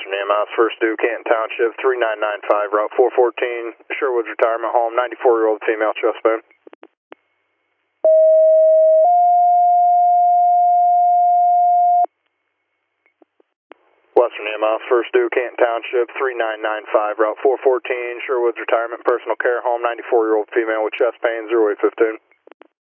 Western EMS, First Due, Canton Township, 3995, Route 414, Sherwood's Retirement Home, 94-year-old female, chest pain. Western EMS, First Due, Canton Township, 3995, Route 414, Sherwood's Retirement Personal Care Home, 94-year-old female with chest pain, 0815.